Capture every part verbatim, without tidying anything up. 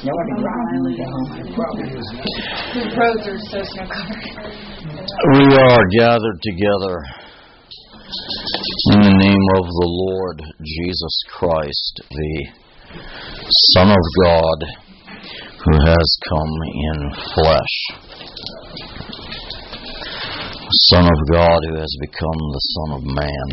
We are gathered together in the name of the Lord Jesus Christ, the Son of God, who has come in flesh. The Son of God who has become the Son of Man.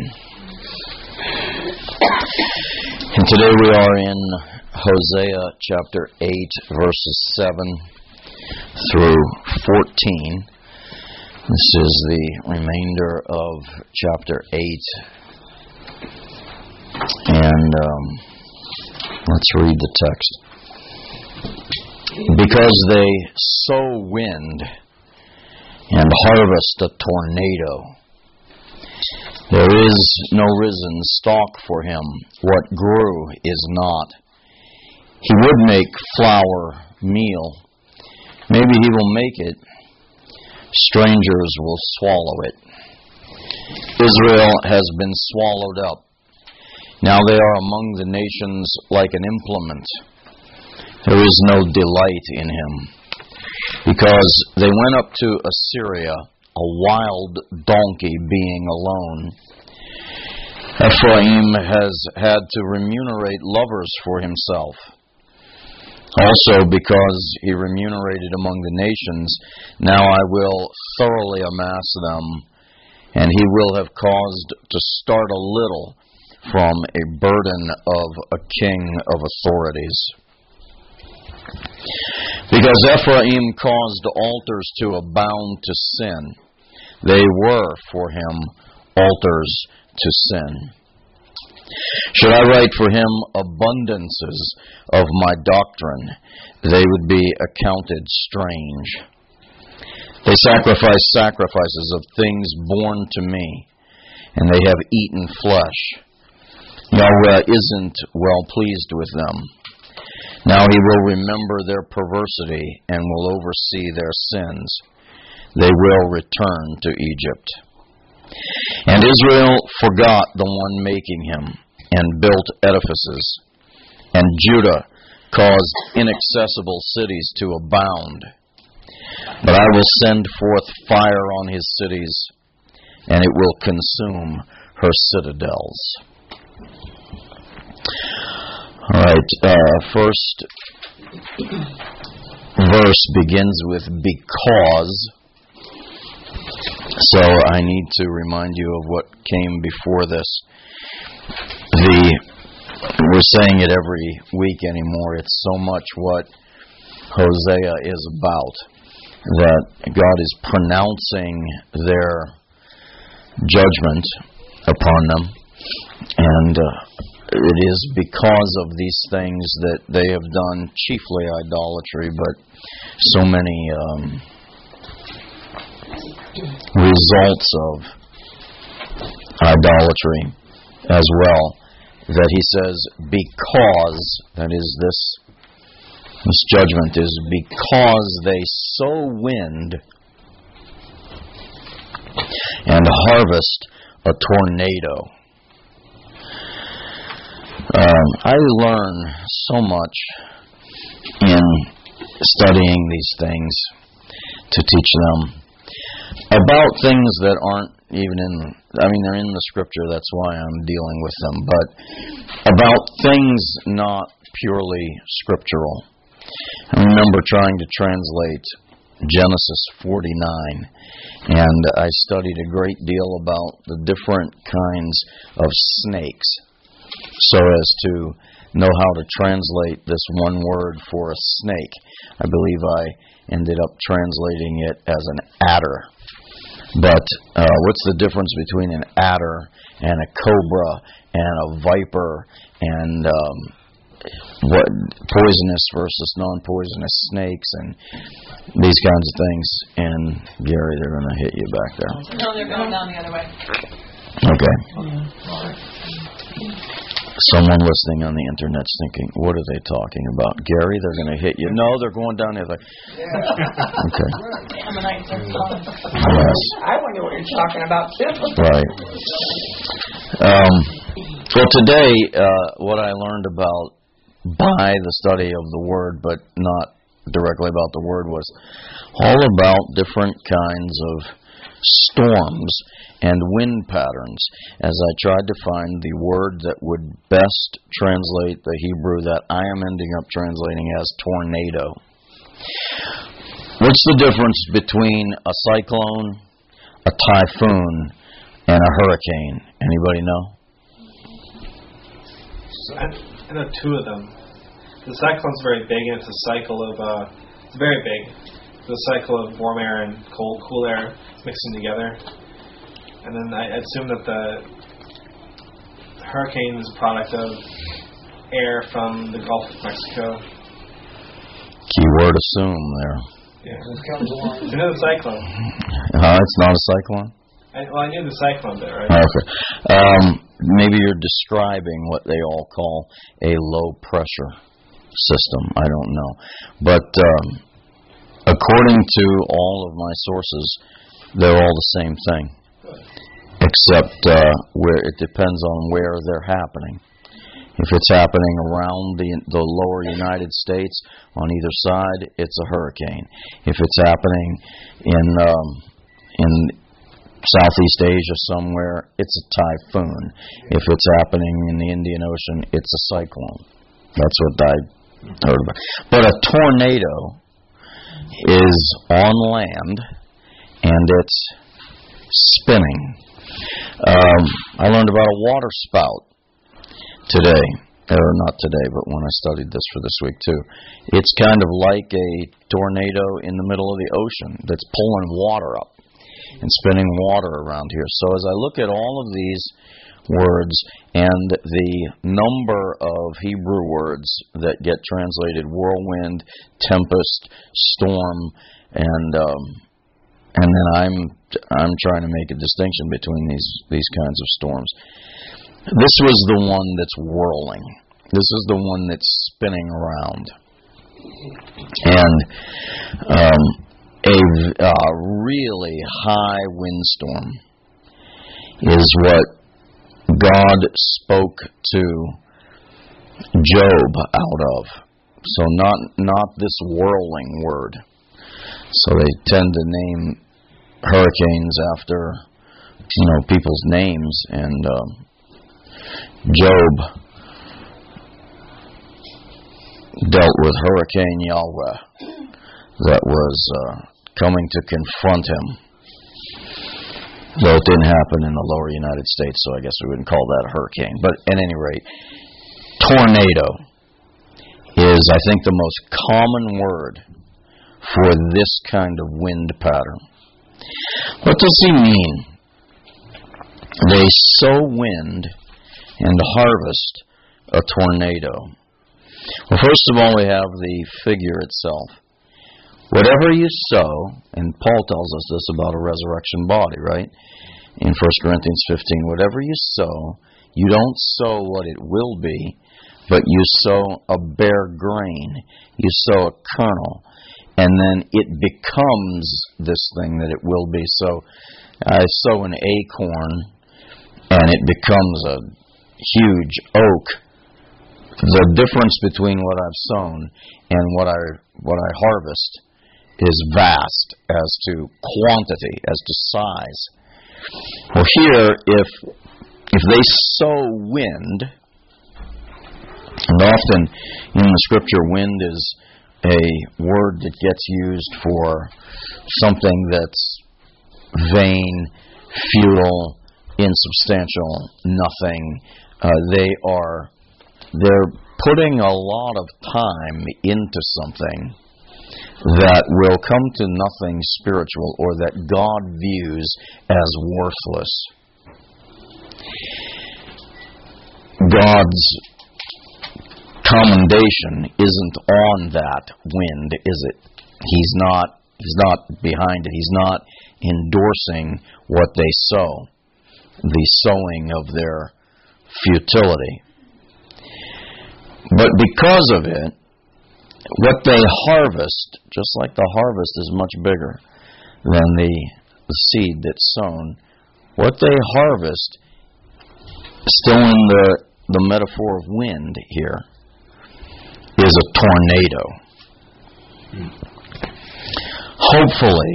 And today we are in Hosea chapter eight, verses seven through fourteen. This is the remainder of chapter eight. And um, let's read the text. Because they sow wind and harvest a tornado, there is no risen stalk for him. What grew is not. He would make flour meal. Maybe he will make it. Strangers will swallow it. Israel has been swallowed up. Now they are among the nations like an implement. There is no delight in him. Because they went up to Assyria, a wild donkey being alone. Ephraim has had to remunerate lovers for himself. Also, because he remunerated among the nations, now I will thoroughly amass them, and he will have caused to start a little from a burden of a king of authorities. Because Ephraim caused altars to abound to sin, they were for him altars to sin. Should I write for him abundances of my doctrine, they would be accounted strange. They sacrifice sacrifices of things born to me, and they have eaten flesh. Yahweh isn't well pleased with them. Now he will remember their perversity and will oversee their sins. They will return to Egypt. And Israel forgot the one making him, and built edifices. And Judah caused inaccessible cities to abound. But I will send forth fire on his cities, and it will consume her citadels. All right, uh, first verse begins with because. So I need to remind you of what came before this. The we're saying it every week anymore. It's so much what Hosea is about, that God is pronouncing their judgment upon them, and uh, it is because of these things that they have done, chiefly idolatry, but so many um, results of idolatry as well, that he says, because, that is, this this judgment is because they sow wind and harvest a tornado. Um, I learn so much in studying these things to teach them about things that aren't even in, I mean, they're in the Scripture, that's why I'm dealing with them, but about things not purely scriptural. I remember trying to translate Genesis forty-nine, and I studied a great deal about the different kinds of snakes, so as to know how to translate this one word for a snake. I believe I ended up translating it as an adder. But uh, what's the difference between an adder and a cobra and a viper and um, what poisonous versus non-poisonous snakes and these kinds of things? And Gary, they're going to hit you back there. No, they're going down the other way. Okay. Someone listening on the internet's thinking, what are they talking about? Gary, they're going to hit you. No, they're going down the other way. Okay. Yes. I wonder what you're talking about, too. Right. Um, well, today, uh, what I learned about by the study of the Word, but not directly about the Word, was all about different kinds of storms and wind patterns, as I tried to find the word that would best translate the Hebrew that I am ending up translating as tornado. What's the difference between a cyclone, a typhoon, and a hurricane? Anybody know? So I, I know two of them. The cyclone's very big, and it's a cycle of, uh, it's very big. It's a cycle of warm air and cold, cool air mixing together. And then I assume that the, the hurricane is a product of air from the Gulf of Mexico. Keyword assume there. Yeah. It comes along. It's another cyclone. Uh, it's not a cyclone? I, well, I knew the cyclone bit, right? Okay. Um, maybe you're describing what they all call a low pressure system. I don't know. But um, according to all of my sources, they're all the same thing, except uh, where it depends on where they're happening. If it's happening around the the lower United States on either side, it's a hurricane. If it's happening in um, in Southeast Asia somewhere, it's a typhoon. If it's happening in the Indian Ocean, it's a cyclone. That's what I heard about. But a tornado is on land, and it's spinning. Um, I learned about a water spout today, or not today, but when I studied this for this week too. It's kind of like a tornado in the middle of the ocean that's pulling water up and spinning water around here. So as I look at all of these words and the number of Hebrew words that get translated whirlwind, tempest, storm, and um, and then I'm I'm trying to make a distinction between these these kinds of storms. This was the one that's whirling. This is the one that's spinning around. And um, a uh, really high windstorm is what God spoke to Job out of. So not not this whirling word. So they tend to name hurricanes after, you know, people's names, and um, Job dealt with Hurricane Yahweh that was uh, coming to confront him. Though it didn't happen in the lower United States, so I guess we wouldn't call that a hurricane. But at any rate, tornado is, I think, the most common word for this kind of wind pattern. What does he mean? They sow wind and harvest a tornado. Well, first of all, we have the figure itself. Whatever you sow, and Paul tells us this about a resurrection body, right? In First Corinthians fifteen, whatever you sow, you don't sow what it will be, but you sow a bare grain. You sow a kernel, and then it becomes this thing that it will be. So I sow an acorn, and it becomes a huge oak. The difference between what I've sown and what I what I harvest is vast as to quantity, as to size. Well, here, if if they sow wind, and often in the Scripture, wind is a word that gets used for something that's vain, futile, insubstantial, nothing. Uh, they are they're putting a lot of time into something that will come to nothing spiritual, or that God views as worthless. God's commendation isn't on that wind, is it? He's not he's not behind it. He's not endorsing what they sow, the sowing of their futility. But because of it, what they harvest, just like the harvest is much bigger than the, the seed that's sown, what they harvest, still in the, the metaphor of wind here, is a tornado. Hopefully,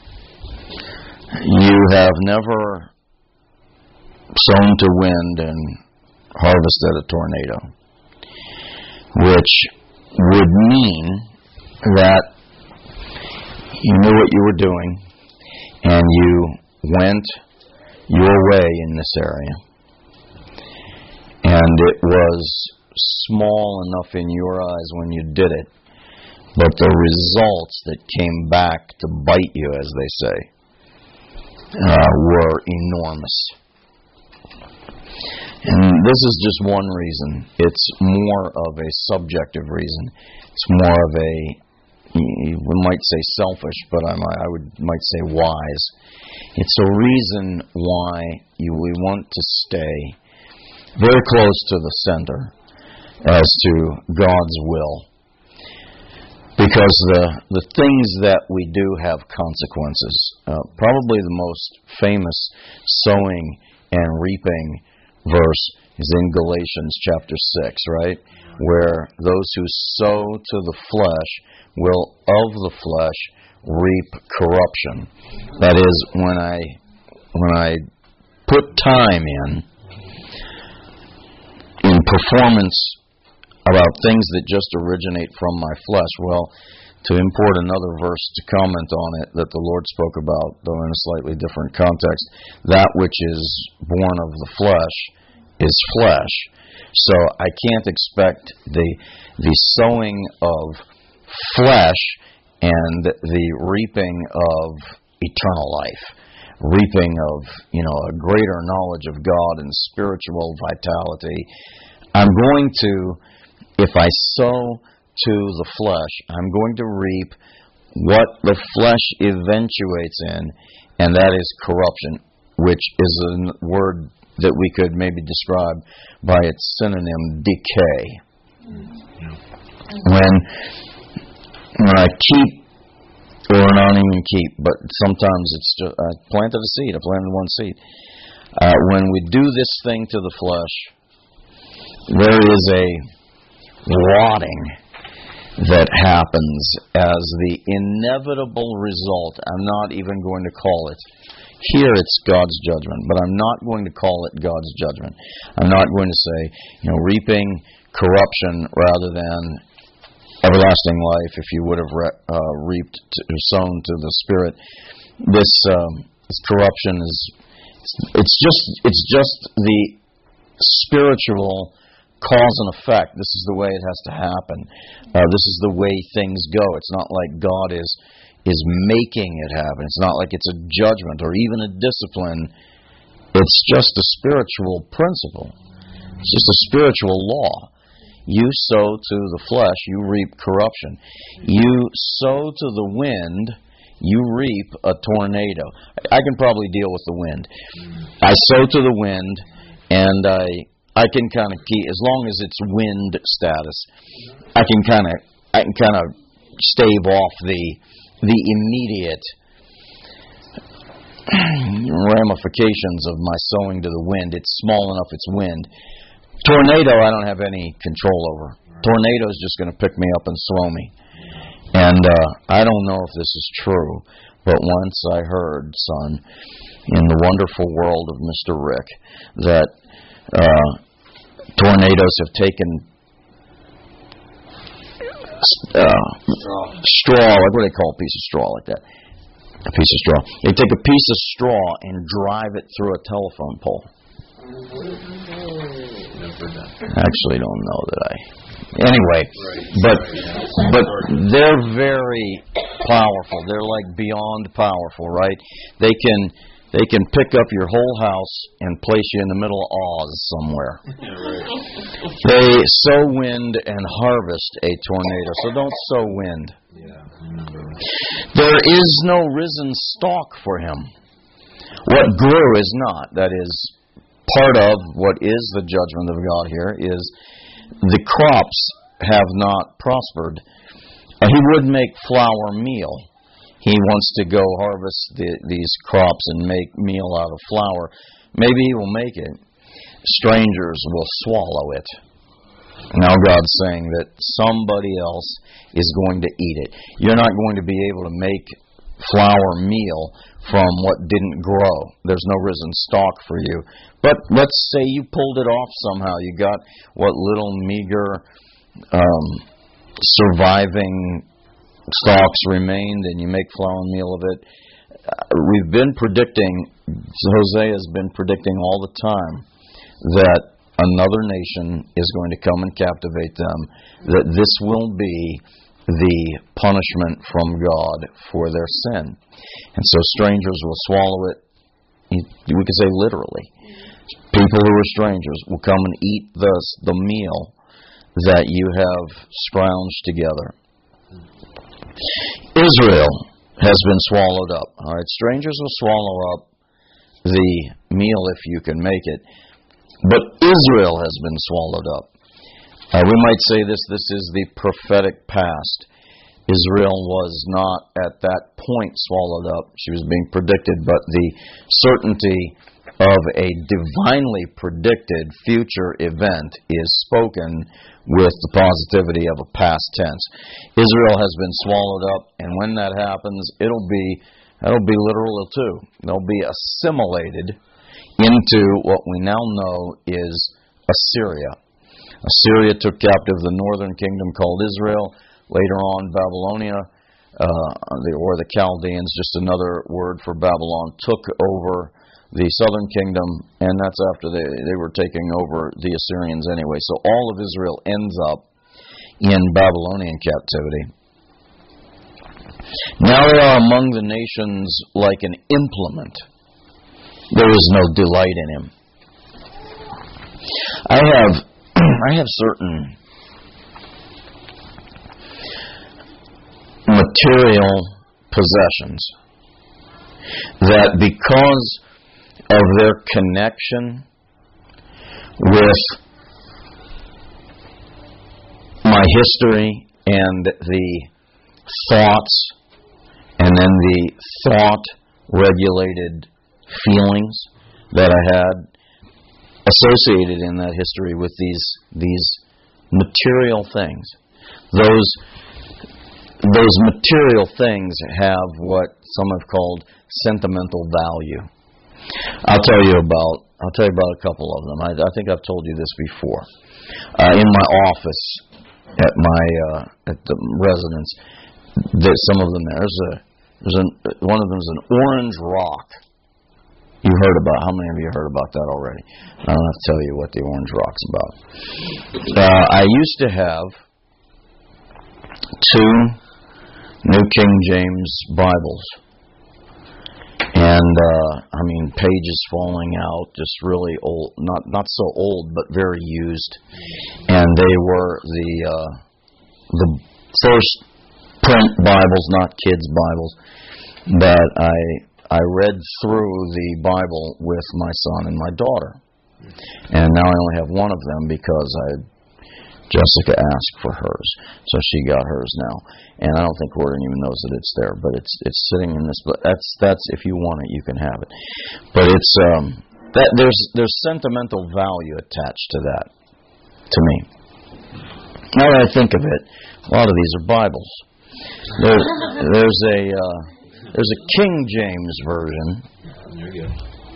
you have never sown to wind and harvested a tornado, which would mean that you knew what you were doing and you went your way in this area, and it was small enough in your eyes when you did it, but the results that came back to bite you, as they say, uh, were enormous. And this is just one reason. It's more of a subjective reason. It's more of a, we might say selfish, but I might, I would might say wise. It's a reason why you, we want to stay very close to the center as to God's will. Because the, the things that we do have consequences. Uh, probably the most famous sowing and reaping verse is in Galatians chapter six, right? Where those who sow to the flesh will of the flesh reap corruption. That is, when I when I put time in in performance about things that just originate from my flesh, well, to import another verse to comment on it that the Lord spoke about, though in a slightly different context, that which is born of the flesh is flesh. So I can't expect the the sowing of flesh and the reaping of eternal life, reaping of, you know, a greater knowledge of God and spiritual vitality. I'm going to, if I sow to the flesh, I'm going to reap what the flesh eventuates in, and that is corruption, which is a word that we could maybe describe by its synonym, decay. When, when I keep, or not even keep, but sometimes it's just, I planted a seed, I planted one seed. Uh, when we do this thing to the flesh, there is a rotting that happens as the inevitable result. I'm not even going to call it. Here it's God's judgment, but I'm not going to call it God's judgment. I'm not going to say, you know, reaping corruption rather than everlasting life if you would have re- uh, reaped to, or sown to the Spirit. This, um, this corruption is, it's just, it's just the spiritual cause and effect. This is the way it has to happen. Uh, this is the way things go. It's not like God is is making it happen. It's not like it's a judgment or even a discipline. It's just a spiritual principle. It's just a spiritual law. You sow to the flesh, you reap corruption. You sow to the wind, you reap a tornado. I can probably deal with the wind. I sow to the wind, and I I can kind of keep, as long as it's wind status, I can kind of I can kind of stave off the the immediate ramifications of my sowing to the wind. It's small enough, it's wind. Tornado, I don't have any control over. Tornado is just going to pick me up and throw me. And uh, I don't know if this is true, but once I heard, son, in the wonderful world of Mister Rick, that uh, tornadoes have taken uh, straw. straw, like what do they call a piece of straw like that? A piece of straw. They take a piece of straw and drive it through a telephone pole. I actually don't know that I... Anyway, but but they're very powerful. They're like beyond powerful, right? They can they can pick up your whole house and place you in the middle of Oz somewhere. Yeah, right. They sow wind and harvest a tornado. So don't sow wind. Yeah. There is no risen stalk for him. What grew is not. That is, part of what is the judgment of God here is the crops have not prospered. Uh, he would make flour meal. He wants to go harvest the, these crops and make meal out of flour. Maybe he will make it. Strangers will swallow it. Now God's saying that somebody else is going to eat it. You're not going to be able to make flour meal from what didn't grow. There's no risen stalk for you. But let's say you pulled it off somehow. You got what little meager um, surviving stalks remained, and you make flour meal of it. Uh, we've been predicting, Hosea has been predicting all the time that another nation is going to come and captivate them, that this will be the punishment from God for their sin. And so strangers will swallow it, we could say literally. People who are strangers will come and eat the, the meal that you have scrounged together. Israel has been swallowed up. All right, strangers will swallow up the meal if you can make it. But Israel has been swallowed up. Uh, we might say this, this is the prophetic past. Israel was not at that point swallowed up. She was being predicted, but the certainty of a divinely predicted future event is spoken with the positivity of a past tense. Israel has been swallowed up, and when that happens, it'll be, it'll be literal too. They'll be assimilated into what we now know is Assyria. Assyria took captive the northern kingdom called Israel. Later on, Babylonia, uh, or the Chaldeans, just another word for Babylon, took over the southern kingdom, and that's after they, they were taking over the Assyrians anyway. So all of Israel ends up in Babylonian captivity. Now they are among the nations like an implement. There is no delight in him. I have, I have certain material possessions that, because of their connection with my history and the thoughts, and then the thought-regulated feelings that I had associated in that history with these these material things, those those material things have what some have called sentimental value. I'll tell you about I'll tell you about a couple of them. I, I think I've told you this before. Uh, in my office at my uh, at the residence, there's some of them. There's a there's an one of them is an orange rock. You heard about how many of you heard about that already? I don't have to tell you what the orange rock's about. Uh, I used to have two New King James Bibles. And, uh, I mean, pages falling out, just really old, not not so old, but very used. And they were the uh, the first print Bibles, not kids' Bibles, that I I read through the Bible with my son and my daughter. And now I only have one of them because I Jessica asked for hers, so she got hers now. And I don't think Gordon even knows that it's there, but it's it's sitting in this. But that's that's if you want it, you can have it. But it's um that there's there's sentimental value attached to that, to me. Now that I think of it, a lot of these are Bibles. There's there's a uh, there's a King James version. There you go.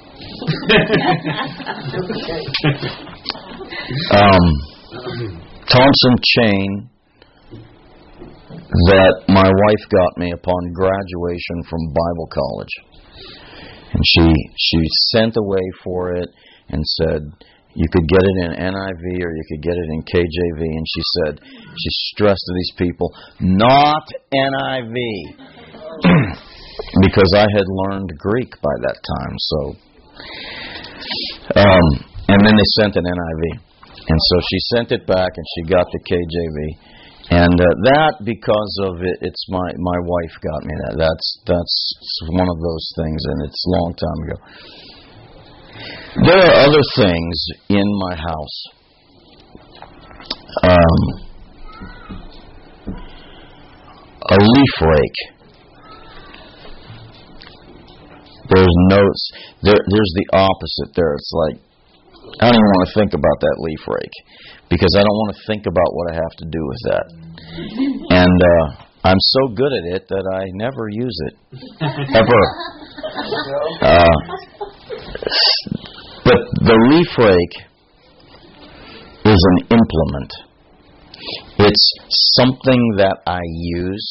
um. Thompson chain that my wife got me upon graduation from Bible college. And she she sent away for it and said you could get it in N I V or you could get it in K J V. And she said, she stressed to these people, not N I V. Because I had learned Greek by that time. So, um, and then they sent an N I V. And so she sent it back, and she got the K J V, and uh, that because of it, it's my my wife got me that. That's that's one of those things, and it's a long time ago. There are other things in my house. Um, a leaf rake. There's no. There, there's the opposite. There, it's like I don't even want to think about that leaf rake because I don't want to think about what I have to do with that. And uh, I'm so good at it that I never use it ever. Uh, but the leaf rake is an implement. It's something that I use.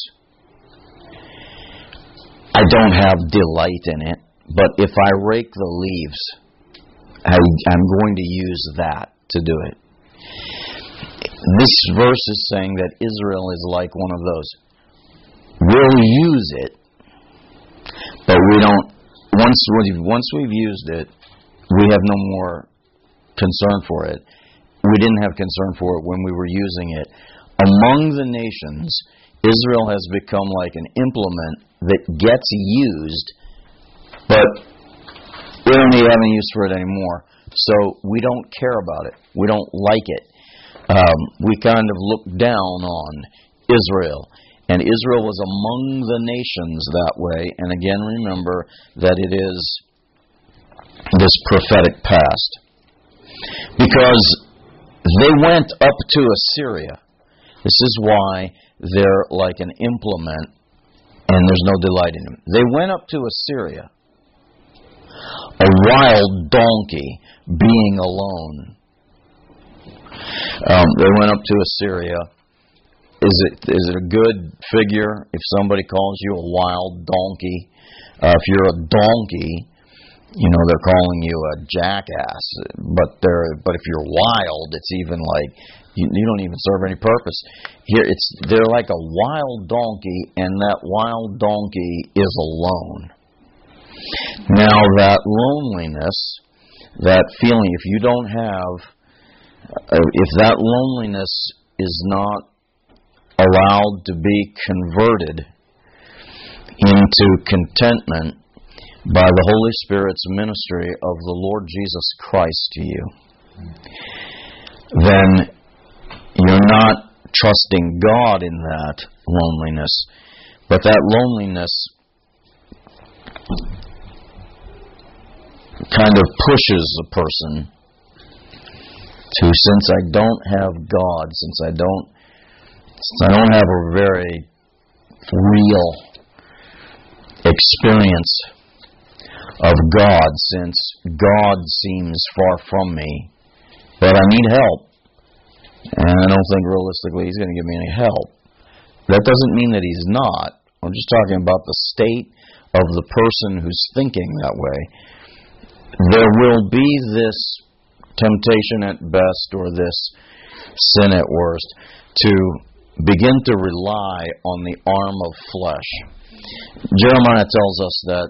I don't have delight in it, but if I rake the leaves, I, I'm going to use that to do it. This verse is saying that Israel is like one of those. We'll use it, but we don't. Once we've, once we've used it, we have no more concern for it. We didn't have concern for it when we were using it. Among the nations, Israel has become like an implement that gets used, but we don't even have any use for it anymore. So we don't care about it. We don't like it. Um, we kind of look down on Israel. And Israel was among the nations that way. And again, remember that it is this prophetic past. Because they went up to Assyria. This is why they're like an implement and there's no delight in them. They went up to Assyria. A wild donkey being alone. Um, they went up to Assyria. Is it is it a good figure if somebody calls you a wild donkey? Uh, if you're a donkey, you know they're calling you a jackass. But they're but if you're wild, it's even like you, you don't even serve any purpose. Here, it's they're like a wild donkey, and that wild donkey is alone. Now that loneliness, that feeling, if you don't have, uh, if that loneliness is not allowed to be converted into contentment by the Holy Spirit's ministry of the Lord Jesus Christ to you, then you're not trusting God in that loneliness. But that loneliness kind of pushes a person to, since I don't have God, since I don't since I don't have a very real experience of God, since God seems far from me, but I need help, and I don't think realistically He's going to give me any help. That doesn't mean that He's not. I'm just talking about the state of the person who's thinking that way. There will be this temptation at best, or this sin at worst, to begin to rely on the arm of flesh. Jeremiah tells us that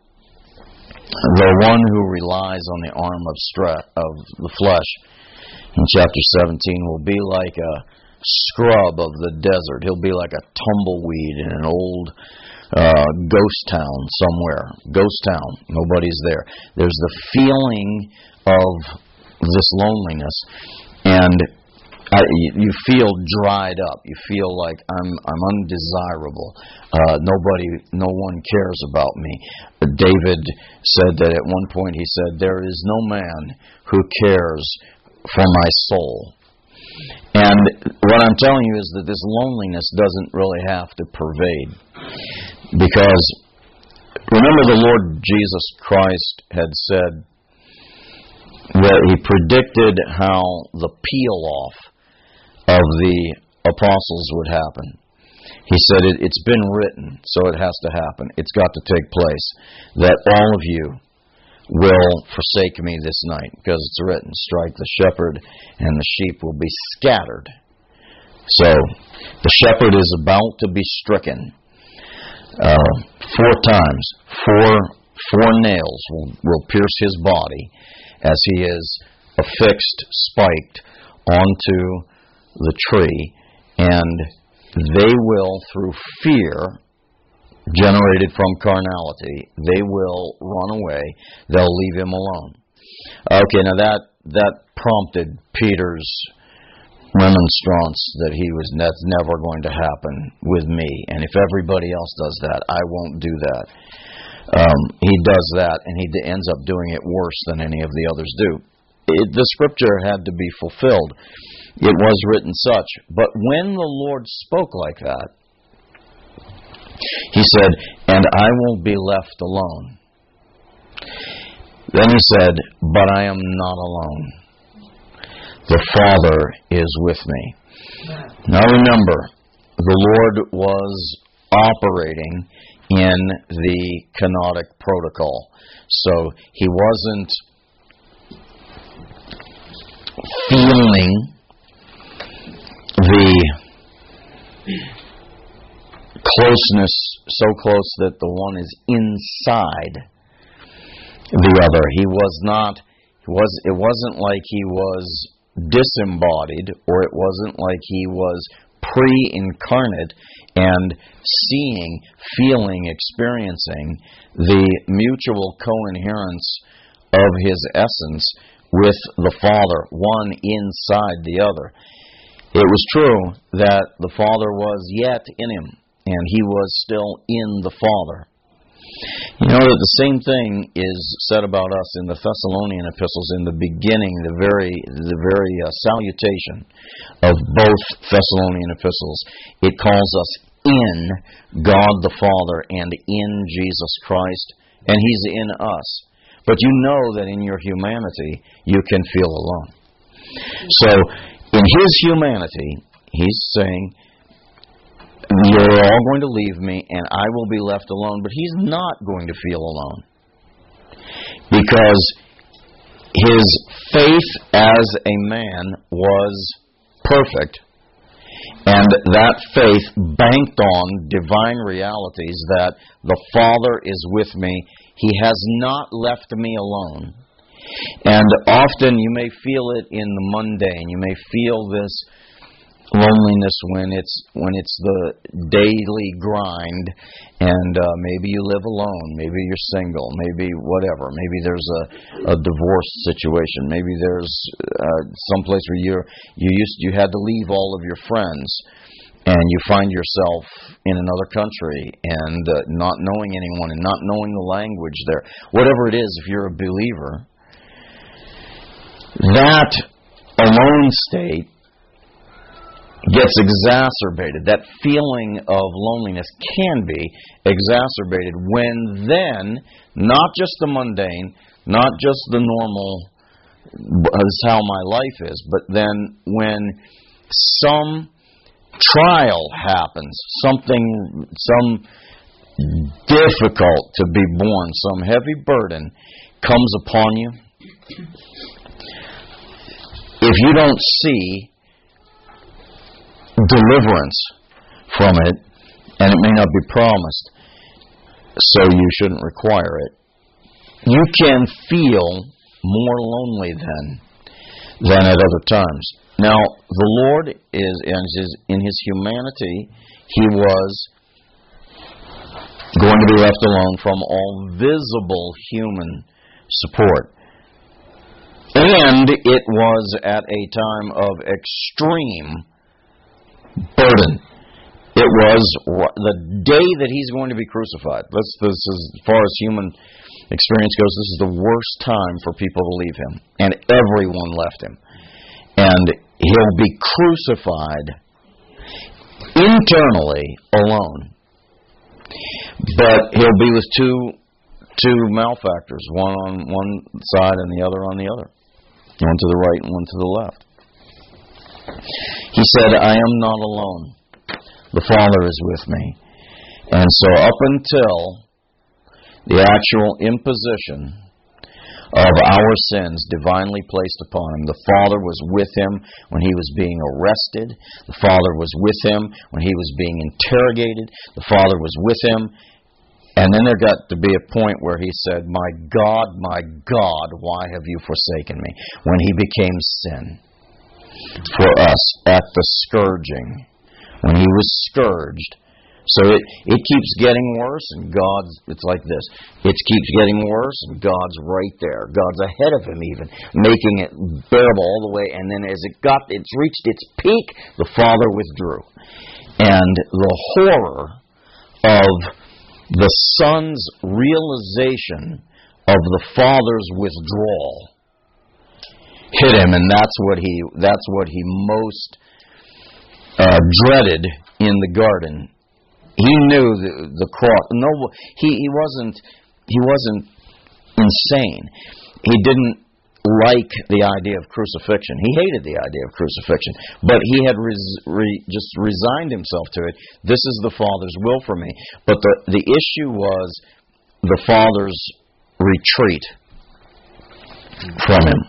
the one who relies on the arm of, stra- of the flesh in chapter seventeen will be like a scrub of the desert. He'll be like a tumbleweed in an old uh, ghost town somewhere. Ghost town. Nobody's there. There's the feeling of this loneliness, and I, you feel dried up. You feel like I'm I'm undesirable. Uh, nobody, no one cares about me. David said that at one point. He said, "There is no man who cares for my soul." And what I'm telling you is that this loneliness doesn't really have to pervade, because remember the Lord Jesus Christ had said that He predicted how the peel-off of the apostles would happen. He said, it, it's been written, so it has to happen. It's got to take place, that all of you will forsake me this night, because it's written, strike the shepherd and the sheep will be scattered. So, the shepherd is about to be stricken. Uh, four times, four, four nails will, will pierce his body as he is affixed, spiked onto the tree, and they will, through fear generated from carnality, they will run away. They'll leave him alone. Okay, now that that prompted Peter's remonstrance that he was that's never going to happen with me, and if everybody else does that, I won't do that. Um, he does that, and he ends up doing it worse than any of the others do. it, the scripture had to be fulfilled. It was written such. But when the Lord spoke like that, He said, "And I will be left alone." Then He said, "But I am not alone. The Father is with me." Now remember, the Lord was operating in the kenotic protocol. So He wasn't feeling the closeness so close that the one is inside the other. He was not, he was, it wasn't like He was disembodied, or it wasn't like He was pre-incarnate and seeing, feeling, experiencing the mutual coherence of His essence with the Father, one inside the other. It was true that the Father was yet in Him, and He was still in the Father. You know that the same thing is said about us in the Thessalonian epistles in the beginning, the very the very uh, salutation of both Thessalonian epistles. It calls us in God the Father and in Jesus Christ, and He's in us. But you know that in your humanity, you can feel alone. So, in His humanity, He's saying, "You're all going to leave me, and I will be left alone." But He's not going to feel alone, because His faith as a man was perfect, and that faith banked on divine realities that the Father is with me. He has not left me alone. And often you may feel it in the mundane. You may feel this loneliness when it's when it's the daily grind, and uh, maybe you live alone, maybe you're single, maybe whatever, maybe there's a, a divorce situation, maybe there's uh, someplace where you're you used you had to leave all of your friends, and you find yourself in another country and uh, not knowing anyone and not knowing the language there. Whatever it is, if you're a believer, that alone state gets exacerbated. That feeling of loneliness can be exacerbated when then, not just the mundane, not just the normal, is how my life is, but then when some trial happens, something, some difficult to be borne, some heavy burden comes upon you, if you don't see deliverance from it, and it may not be promised, so you shouldn't require it, you can feel more lonely then than at other times. Now, the Lord is in his, in his humanity, He was going to be left alone from all visible human support. And it was at a time of extreme burden. It was the day that He's going to be crucified. This, this is, as far as human experience goes, this is the worst time for people to leave Him. And everyone left Him. And He'll be crucified internally alone. But He'll be with two two malefactors, one on one side and the other on the other. One to the right and one to the left. He said, "I am not alone. The Father is with me." And so up until the actual imposition of our sins divinely placed upon Him, the Father was with Him when He was being arrested. The Father was with Him when He was being interrogated. The Father was with Him. And then there got to be a point where He said, "My God, my God, why have you forsaken me?" When He became sin for us at the scourging, when He was scourged. So it, it keeps getting worse, and God's, it's like this. It keeps getting worse, and God's right there. God's ahead of Him even, making it bearable all the way. And then as it got, it's reached its peak, the Father withdrew. And the horror of the Son's realization of the Father's withdrawal hit him, and that's what he that's what he most uh, dreaded in the garden. He knew the, the cross. No, he, he wasn't he wasn't insane. He didn't like the idea of crucifixion. He hated the idea of crucifixion, but he had res, re, just resigned himself to it. This is the Father's will for me. But the the issue was the Father's retreat from him.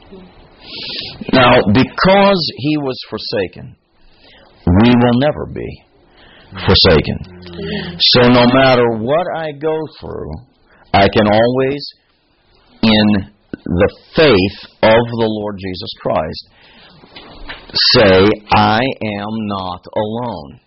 Now, because he was forsaken, we will never be forsaken. So no matter what I go through, I can always, in the faith of the Lord Jesus Christ, say, I am not alone.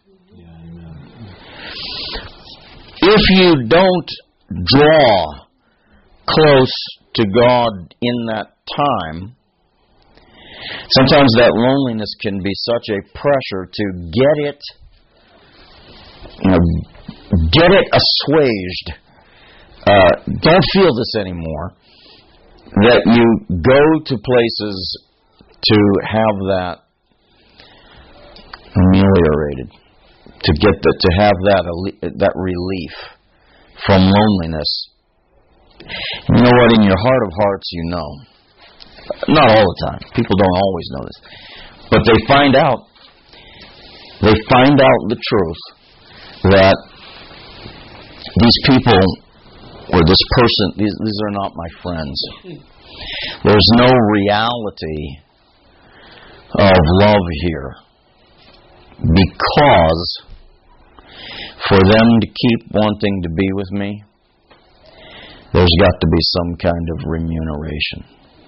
If you don't draw close to God in that time, sometimes that loneliness can be such a pressure to get it, you know, get it assuaged. Uh, don't feel this anymore. That you go to places to have that ameliorated, to get the, to have that that relief from loneliness. You know what? In your heart of hearts, you know. Not all the time. People don't always know this. But they find out, they find out the truth that these people, or this person, these, these are not my friends. There's no reality of love here. Because for them to keep wanting to be with me, there's got to be some kind of remuneration.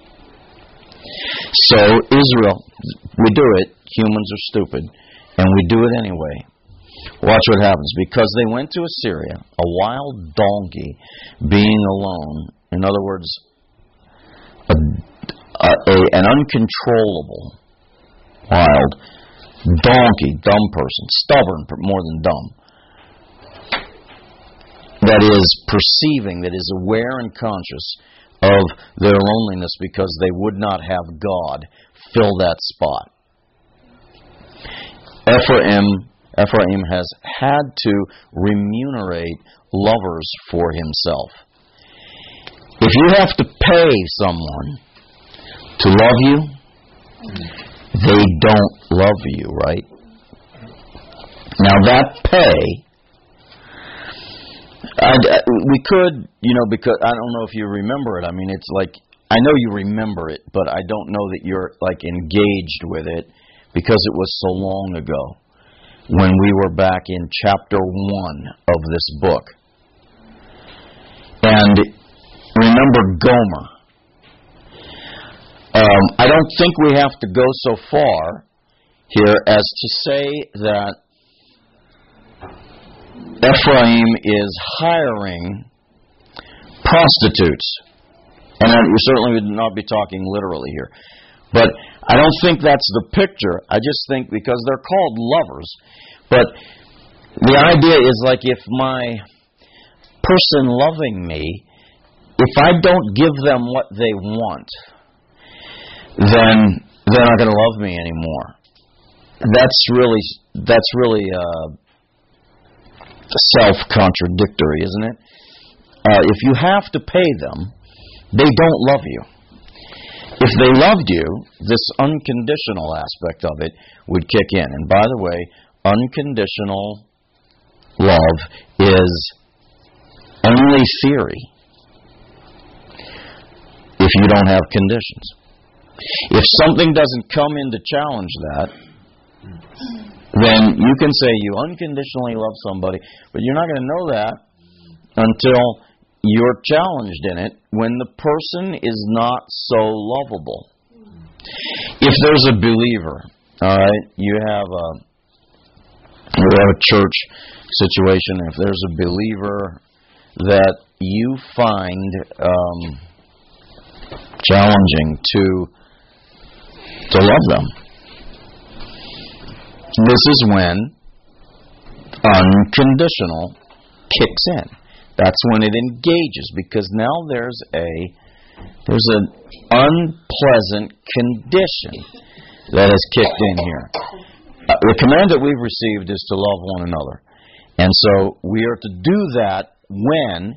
So Israel, we do it, humans are stupid, and we do it anyway. Watch what happens. Because they went to Assyria, a wild donkey being alone, in other words, a, a, a, an uncontrollable wild donkey, dumb person, stubborn more than dumb, that is perceiving, that is aware and conscious of their loneliness because they would not have God fill that spot. Ephraim, Ephraim has had to remunerate lovers for himself. If you have to pay someone to love you, they don't love you, right? Now that pay, I'd, we could, you know, because I don't know if you remember it. I mean, it's like, I know you remember it, but I don't know that you're like engaged with it because it was so long ago when we were back in chapter one of this book. And remember Gomer. Um, I don't think we have to go so far here as to say that Ephraim is hiring prostitutes. And we certainly would not be talking literally here. But I don't think that's the picture. I just think because they're called lovers. But the idea is like if my person loving me, if I don't give them what they want, then they're not going to love me anymore. That's really, that's really uh, self-contradictory, isn't it? Uh, if you have to pay them, they don't love you. If they loved you, this unconditional aspect of it would kick in. And by the way, unconditional love is only theory if you don't have conditions. If something doesn't come in to challenge that, then you can say you unconditionally love somebody, but you're not going to know that until you're challenged in it when the person is not so lovable. If there's a believer, all right, you have a, you have a church situation, if there's a believer that you find um, challenging to to love them, this is when unconditional kicks in. That's when it engages, because now there's a There's an unpleasant condition that has kicked in here. Uh, the command that we've received is to love one another. And so we are to do that when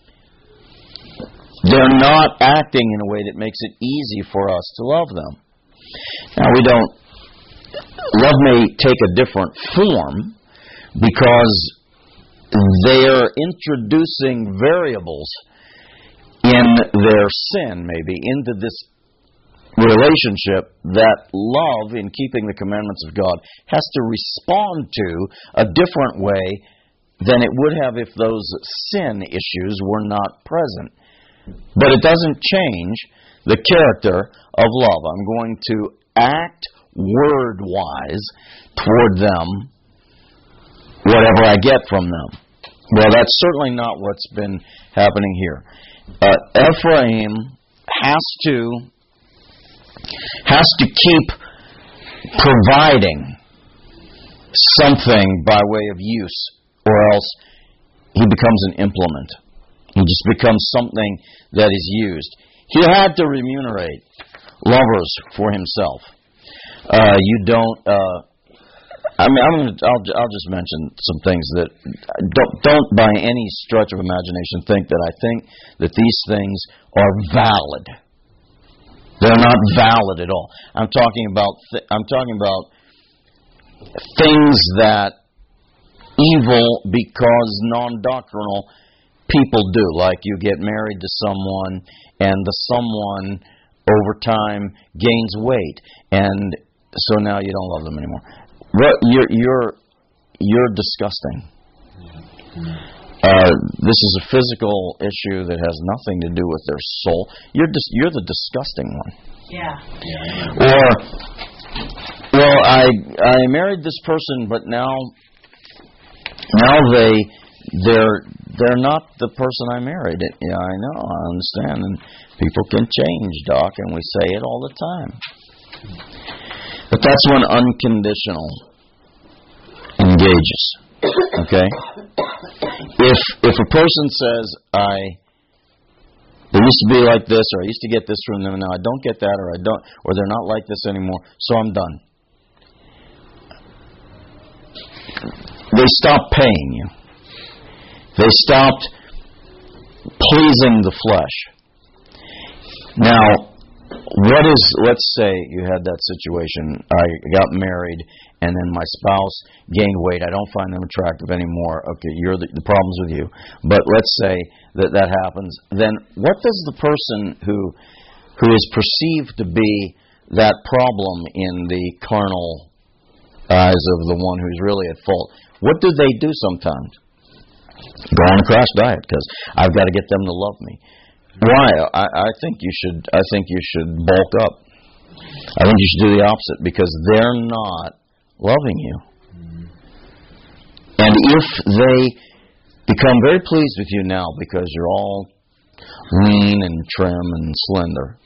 they're not acting in a way that makes it easy for us to love them. Now, we don't... Love may take a different form because they're introducing variables in their sin, maybe, into this relationship that love, in keeping the commandments of God, has to respond to a different way than it would have if those sin issues were not present. But it doesn't change the character of love. I'm going to act word-wise toward them whatever I get from them. Well, that's certainly not what's been happening here. Uh, Ephraim has to has to keep providing something by way of use, or else he becomes an implement. He just becomes something that is used. He had to remunerate lovers for himself. Uh, you don't. Uh, I mean, I'm gonna, I'll, I'll just mention some things that don't, don't by any stretch of imagination think that I think that these things are valid. They're not valid at all. I'm talking about. Th- I'm talking about things that evil, because non-doctrinal people do. Like you get married to someone, and the someone over time gains weight, and so now you don't love them anymore. You're you're you're disgusting. Uh, this is a physical issue that has nothing to do with their soul. You're dis- you're the disgusting one. Yeah. Or, well, I I married this person, but now now they they're they're not the person I married. It, yeah, I know, I understand, and people can change, Doc, and we say it all the time. But that's when unconditional engages. Okay? If if a person says, I they used to be like this, or I used to get this from them, and now I don't get that, or I don't, or they're not like this anymore, so I'm done. They stopped paying you. They stopped pleasing the flesh. Now, what is, let's say you had that situation, I got married, and then my spouse gained weight, I don't find them attractive anymore, okay, you're the, the problem's with you, but let's say that that happens, then what does the person who who is perceived to be that problem in the carnal eyes of the one who's really at fault, what do they do sometimes? Go on a crash diet, because I've got to get them to love me. Why? I, I think you should. I think you should bulk up. I think you should do the opposite, because they're not loving you. And if they become very pleased with you now because you're all lean and trim and slender,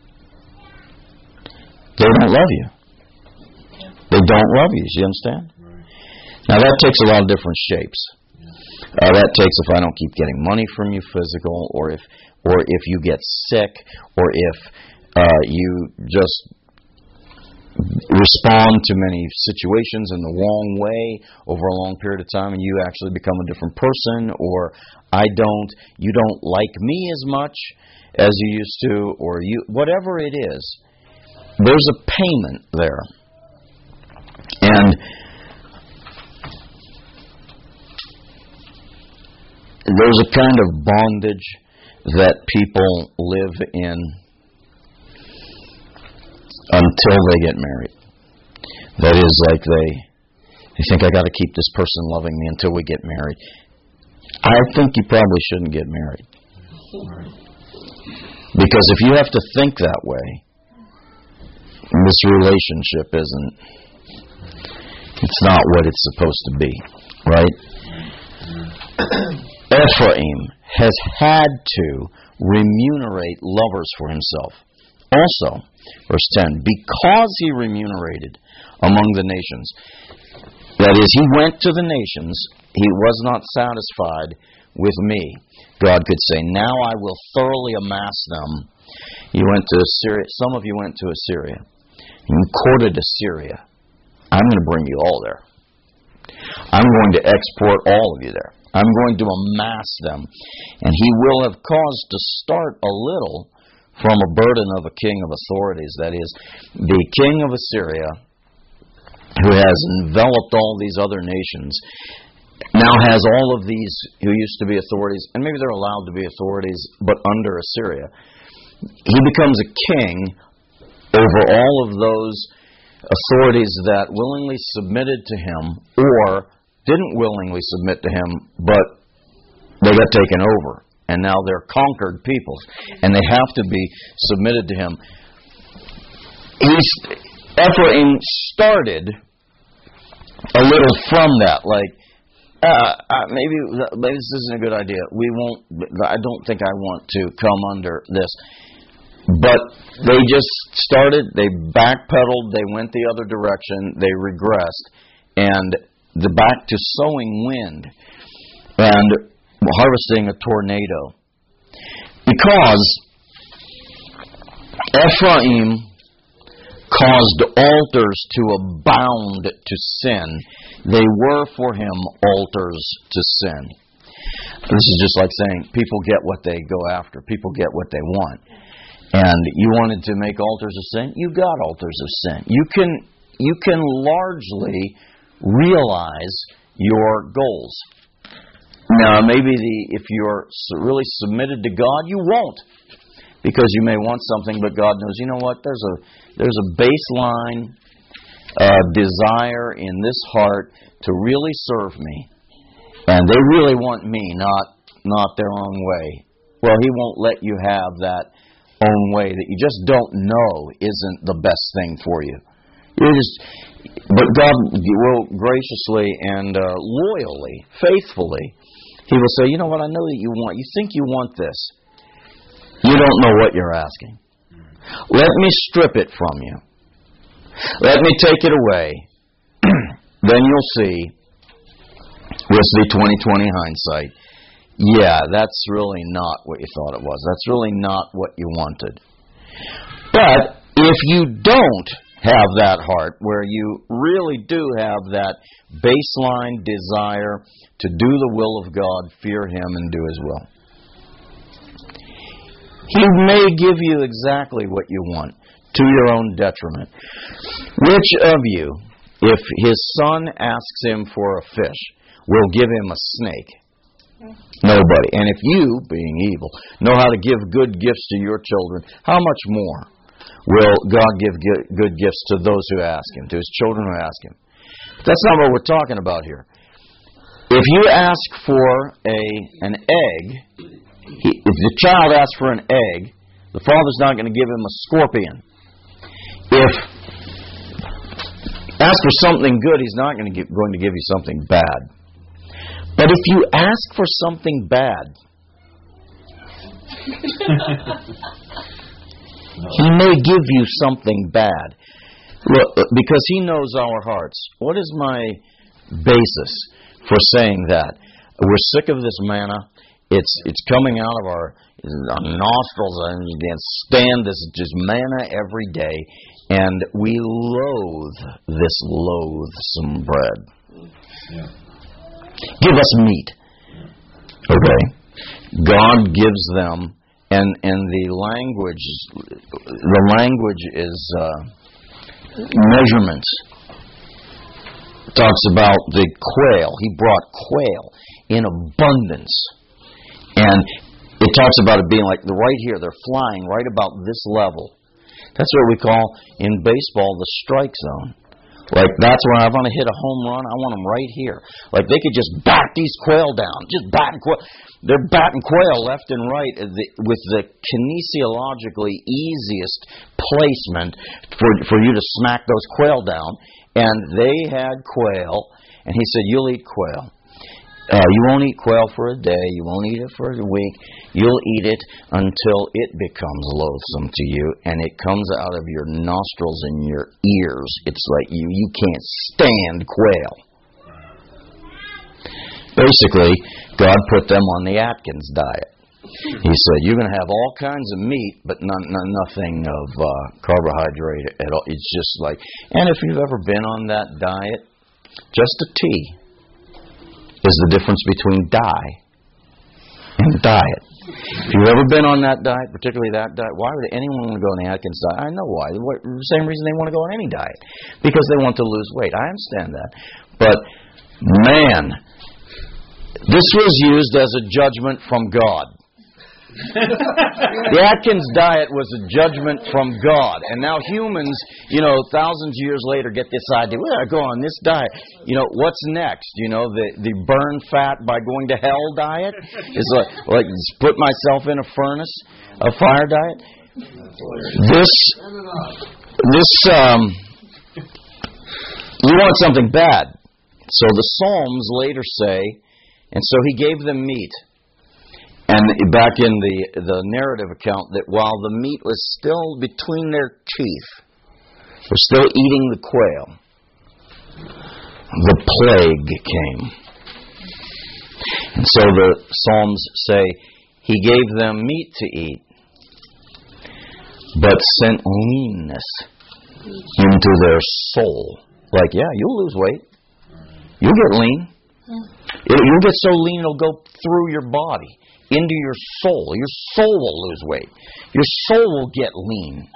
they don't love you. They don't love you. Do you understand? Now that takes a lot of different shapes. Uh, that takes if I don't keep getting money from you, physical, or if or if you get sick, or if uh, you just respond to many situations in the wrong way over a long period of time, and you actually become a different person, or I don't, you don't like me as much as you used to, or you, whatever it is, there's a payment there, and there's a kind of bondage that people live in until they get married. That is, like they, they think, I got to keep this person loving me until we get married. I think you probably shouldn't get married. Because if you have to think that way, this relationship isn't, it's not what it's supposed to be, right? Ephraim has had to remunerate lovers for himself. Also, verse ten, because he remunerated among the nations, that is, he went to the nations, he was not satisfied with me. God could say, now I will thoroughly amass them You went to Assyria. Some of you went to Assyria. You courted Assyria. I'm going to bring you all there. I'm going to export all of you there. I'm going to amass them. And he will have caused to start a little from a burden of a king of authorities. That is, the king of Assyria, who has enveloped all these other nations, now has all of these who used to be authorities, and maybe they're allowed to be authorities, but under Assyria. He becomes a king over all of those authorities that willingly submitted to him or didn't willingly submit to him, but they got taken over. And now they're conquered peoples, and they have to be submitted to him. He's, Ephraim started a little from that, like, uh, uh, maybe, maybe this isn't a good idea. We won't. I don't think I want to come under this. But they just started. They backpedaled. They went the other direction. They regressed, and the back to sowing wind and harvesting a tornado, because Ephraim caused altars to abound to sin. They were for him altars to sin. This is just like saying people get what they go after. People get what they want. And you wanted to make altars of sin? You got altars of sin. You can you can largely realize your goals. Now, maybe the if you're really submitted to God, you won't, because you may want something, but God knows. You know what? There's a there's a baseline uh, desire in this heart to really serve me, and they really want me, not not their own way. Well, He won't let you have that own way that you just don't know isn't the best thing for you. You just, but God will graciously and uh, loyally, faithfully, He will say, you know what, I know that you want, you think you want this. You don't know what you're asking. Let me strip it from you. Let me take it away. Then you'll see, with the twenty twenty hindsight, yeah, that's really not what you thought it was. That's really not what you wanted. But if you don't have that heart where you really do have that baseline desire to do the will of God, fear Him, and do His will, He may give you exactly what you want to your own detriment. Which of you, if his son asks him for a fish, will give him a snake? Nobody. And if you, being evil, know how to give good gifts to your children, how much more will God give good gifts to those who ask Him, to His children who ask Him? That's not what we're talking about here. If you ask for a an egg, he, if the child asks for an egg, the father's not going to give him a scorpion. If ask for something good, He's not going to give, going to give you something bad. But if you ask for something bad, He may give you something bad. Look, because He knows our hearts. What is my basis for saying that? We're sick of this manna. It's it's coming out of our, our nostrils, and you can't stand this just manna every day. And we loathe this loathsome bread. Yeah. Give us meat. Okay. God gives them, and and the language, the language is uh, measurements. It talks about the quail. He brought quail in abundance, and it talks about it being like the right here. They're flying right about this level. That's what we call in baseball the strike zone. Like, that's where I want to hit a home run. I want them right here. Like, they could just bat these quail down. Just batting quail. They're batting quail left and right with the kinesiologically easiest placement for for you to smack those quail down. And they had quail, and He said, you'll eat quail. Uh, you won't eat quail for a day. You won't eat it for a week. You'll eat it until it becomes loathsome to you, and it comes out of your nostrils and your ears. It's like you, you can't stand quail. Basically, God put them on the Atkins diet. He said, you're going to have all kinds of meat, but none, none, nothing of uh, carbohydrate at all. It's just like, and if you've ever been on that diet, just a tea is the difference between die and diet. If you've ever been on that diet, particularly that diet, why would anyone want to go on the Atkins diet? I know why. The same reason they want to go on any diet. Because they want to lose weight. I understand that. But, man, this was used as a judgment from God. The Atkins diet was a judgment from God. And now humans, you know, thousands of years later get this idea, well, I go on this diet. You know, what's next? You know, the, the burn fat by going to hell diet? It's like, like put myself in a furnace, a fire diet? This, this, um, you want something bad. So the Psalms later say, and so he gave them meat. And back in the, the narrative account, that while the meat was still between their teeth, they're still eating the quail, the plague came. And so the Psalms say, he gave them meat to eat, but sent leanness into their soul. Like, yeah, you'll lose weight. You'll get lean. You'll get so lean it'll go through your body, into your soul. Your soul will lose weight. Your soul will get lean.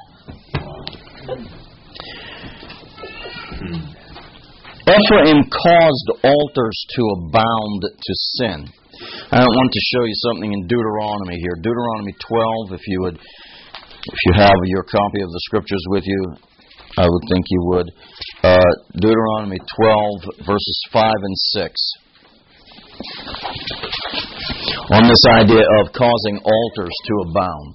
Ephraim caused altars to abound to sin. I want to show you something in Deuteronomy here. Deuteronomy twelve, if you would, if you have your copy of the scriptures with you, I would think you would. Uh, Deuteronomy twelve, verses five and six. On this idea of causing altars to abound.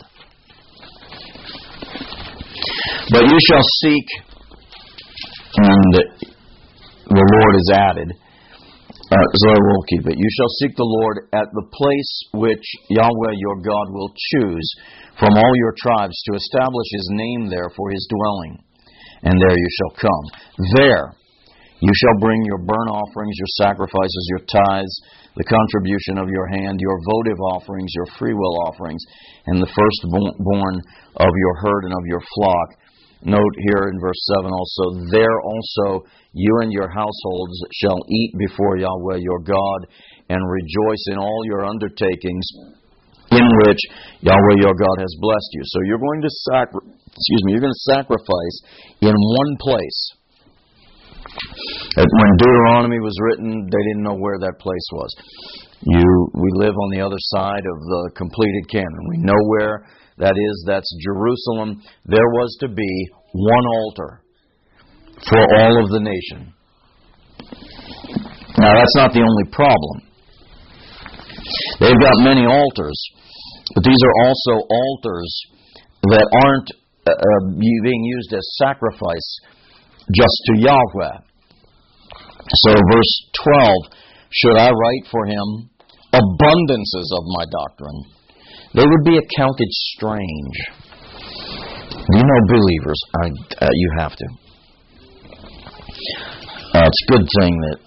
But you shall seek, and the Lord is added, uh, so I will keep it. You shall seek the Lord at the place which Yahweh your God will choose from all your tribes to establish His name there for His dwelling. And there you shall come. There you shall bring your burnt offerings, your sacrifices, your tithes, the contribution of your hand, your votive offerings, your freewill offerings, and the firstborn of your herd and of your flock. Note here in verse seven also, there also you and your households shall eat before Yahweh your God, and rejoice in all your undertakings in which Yahweh your God has blessed you. So you're going to sacri- excuse me, you're going to sacrifice in one place. When Deuteronomy was written, they didn't know where that place was. You, we live on the other side of the completed canon. We know where that is. That's Jerusalem. There was to be one altar for all of the nation. Now, that's not the only problem. They've got many altars, but these are also altars that aren't uh, being used as sacrifice just to Yahweh. So verse twelve, should I write for him abundances of my doctrine, they would be accounted strange. You know, believers, I, uh, you have to. Uh, it's a good thing that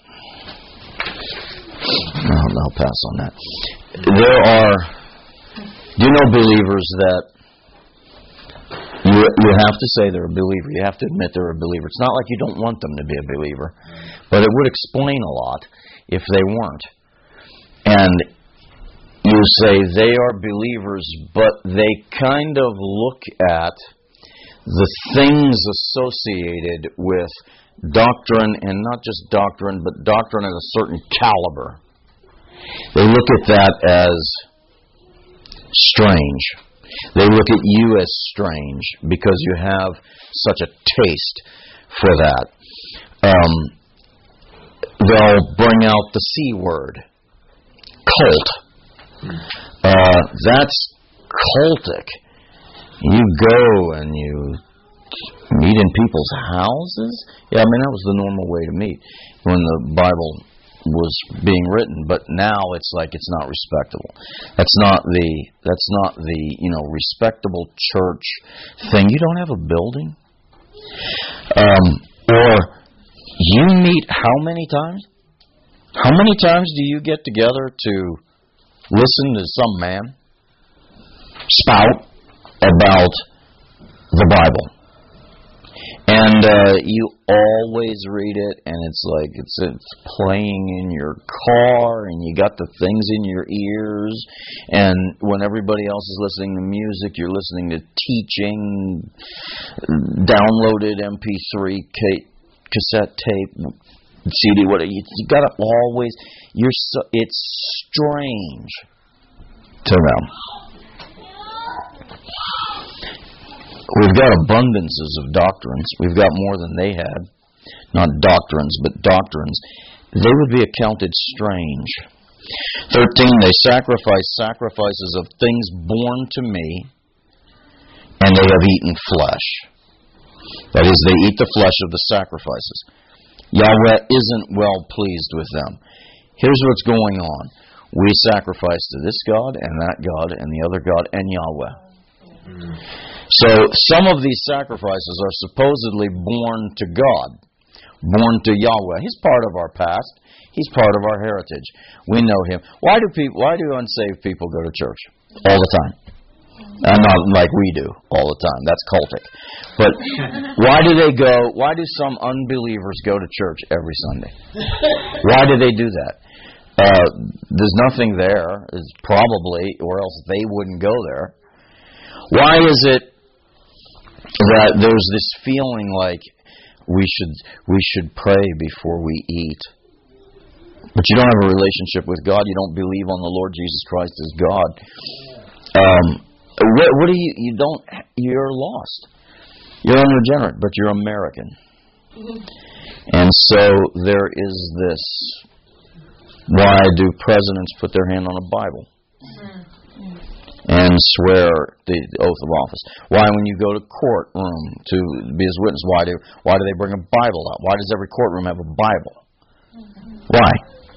I'll, I'll pass on that. There are, do you know, believers that You, you have to say they're a believer. You have to admit they're a believer. It's not like you don't want them to be a believer, but it would explain a lot if they weren't. And you say they are believers, but they kind of look at the things associated with doctrine, and not just doctrine, but doctrine at a certain caliber. They look at that as strange. They look at you as strange because you have such a taste for that. Um, they'll bring out the C word, cult. Uh, that's cultic. You go and you meet in people's houses. Yeah, I mean, that was the normal way to meet when the Bible was being written, but now it's like it's not respectable. That's not the that's not the you know respectable church thing. You don't have a building, um, or you meet how many times? How many times do you get together to listen to some man? spout about the Bible. And uh, you always read it, and it's like it's, it's playing in your car, and you got the things in your ears. And when everybody else is listening to music, you're listening to teaching, downloaded M P three, cassette tape, C D, whatever. You, you got to always. You're so, it's strange to them. We've got abundances of doctrines. We've got more than they had. Not doctrines, but doctrines. They would be accounted strange. Thirteen, they sacrifice sacrifices of things born to me, and they have eaten flesh. That is, they eat the flesh of the sacrifices. Yahweh isn't well pleased with them. Here's what's going on. We sacrifice to this God, and that God, and the other God, and Yahweh. Mm. So some of these sacrifices are supposedly born to God, born to Yahweh. He's part of our past. He's part of our heritage. We know Him. Why do people? Why do unsaved people go to church all the time? And not like we do all the time. That's cultic. But why do they go? Why do some unbelievers go to church every Sunday? Why do they do that? Uh, there's nothing there. It's probably, or else they wouldn't go there. Why is it that there's this feeling like we should we should pray before we eat, but you don't have a relationship with God? You don't believe on the Lord Jesus Christ as God. Um, what, what do you? You don't. You're lost. You're unregenerate, but you're American, and so there is this. Why do presidents put their hand on a Bible and swear the oath of office? Why, when you go to courtroom to be his witness, why do why do they bring a Bible out? Why does every courtroom have a Bible? Why?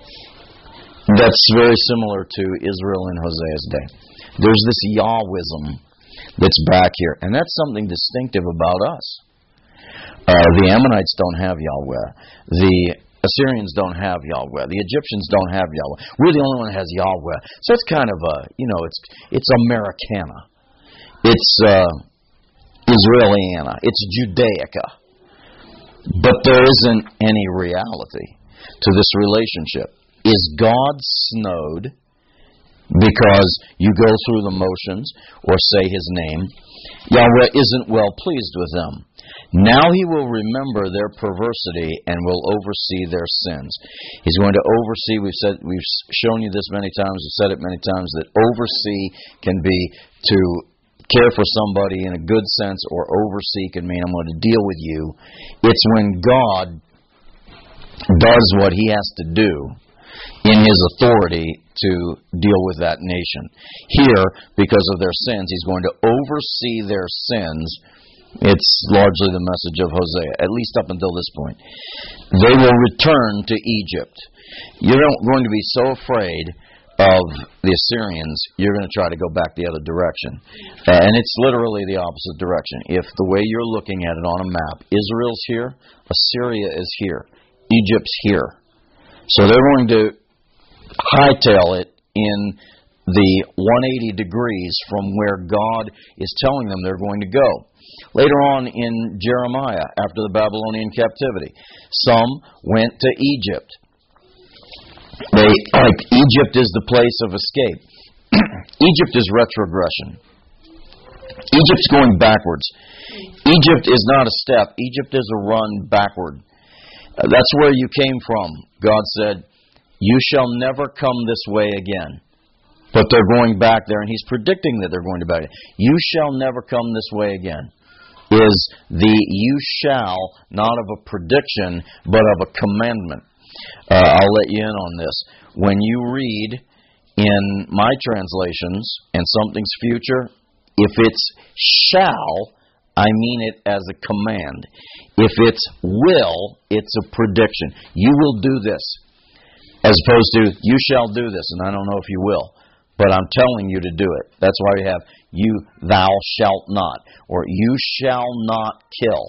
That's very similar to Israel in Hosea's day. There's this Yahwism that's back here, and that's something distinctive about us. Uh, the Ammonites don't have Yahweh. The Assyrians don't have Yahweh. The Egyptians don't have Yahweh. We're the only one that has Yahweh. So it's kind of a, you know, it's it's Americana. It's uh, Israeliana. It's Judaica. But there isn't any reality to this relationship. Is God snowed because you go through the motions or say His name? Yahweh isn't well pleased with them. Now He will remember their perversity and will oversee their sins. He's going to oversee. We've said, we've shown you this many times. We've said it many times that oversee can be to care for somebody in a good sense, or oversee can mean I'm going to deal with you. It's when God does what He has to do in His authority to deal with that nation. Here, because of their sins, He's going to oversee their sins. It's largely the message of Hosea, at least up until this point. They will return to Egypt. You're not going to be so afraid of the Assyrians, you're going to try to go back the other direction. Uh, and it's literally the opposite direction. If the way you're looking at it on a map, Israel's here, Assyria is here, Egypt's here. So they're going to hightail it in the one hundred eighty degrees from where God is telling them they're going to go. Later on in Jeremiah, after the Babylonian captivity, some went to Egypt. They, like, Egypt is the place of escape. Egypt is retrogression. Egypt's going backwards. Egypt is not a step. Egypt is a run backward. Uh, that's where you came from. God said, you shall never come this way again. But they're going back there, and He's predicting that they're going to back. You shall never come this way again is the you shall, not of a prediction, but of a commandment. Uh, I'll let you in on this. When you read in my translations and something's future, if it's shall, I mean it as a command. If it's will, it's a prediction. You will do this. As opposed to, you shall do this, and I don't know if you will. But I'm telling you to do it. That's why we have, you, thou shalt not. Or, you shall not kill.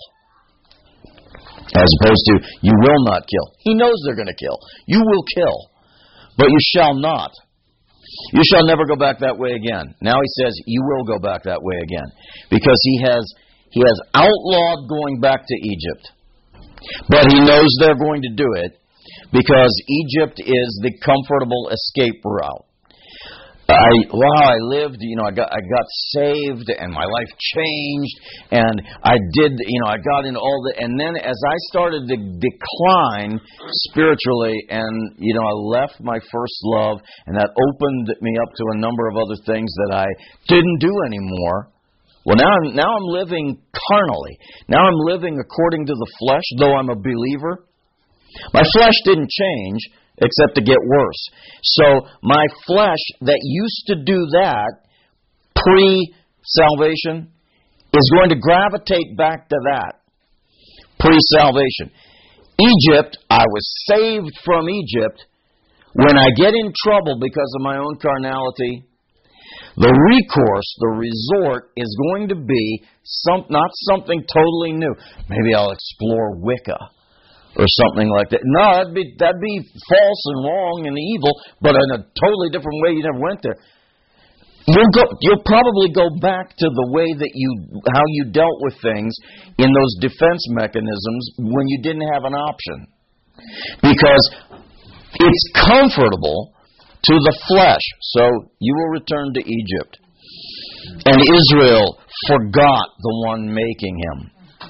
As opposed to, you will not kill. He knows they're going to kill. You will kill. But you shall not. You shall never go back that way again. Now he says, you will go back that way again. Because he has he has outlawed going back to Egypt. But he knows they're going to do it because Egypt is the comfortable escape route. I wow, I lived, you know, I got I got saved and my life changed and I did, you know, I got into all the, and then as I started to decline spiritually and, you know, I left my first love and that opened me up to a number of other things that I didn't do anymore. Well, now I'm, now I'm living carnally. Now I'm living according to the flesh, though I'm a believer. My flesh didn't change, except to get worse. So my flesh that used to do that pre-salvation is going to gravitate back to that pre-salvation. Egypt, I was saved from Egypt. When I get in trouble because of my own carnality, the recourse, the resort is going to be some, not something totally new. Maybe I'll explore Wicca or something like that. No, that'd be that'd be false and wrong and evil, but in a totally different way. You never went there. You'll go. You'll probably go back to the way that you how you dealt with things in those defense mechanisms when you didn't have an option, because it's comfortable to the flesh. So you will return to Egypt, and Israel forgot the one making him.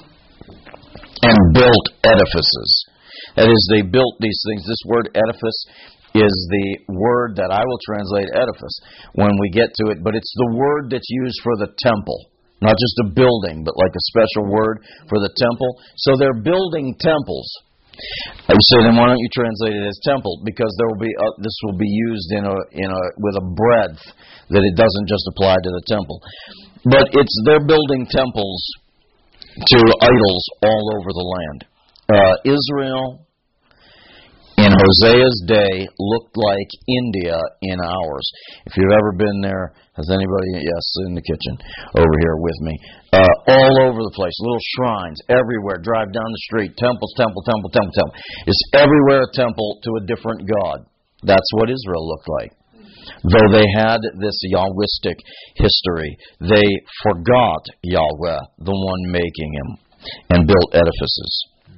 And built edifices. That is, they built these things. This word edifice is the word that I will translate edifice when we get to it, but it's the word that's used for the temple. Not just a building, but like a special word for the temple. So they're building temples. I say, then why don't you translate it as temple? Because there will be uh, this will be used in a in a with a breadth that it doesn't just apply to the temple. But it's they're building temples to idols all over the land. Uh, Israel in Hosea's day looked like India in ours. If you've ever been there, has anybody? Yes, in the kitchen over here with me. Uh, all over the place, little shrines everywhere. Drive down the street, temples, temple, temple, temple, temple. It's everywhere a temple to a different god. That's what Israel looked like. Though they had this Yahwistic history, they forgot Yahweh, the one making him, and built edifices.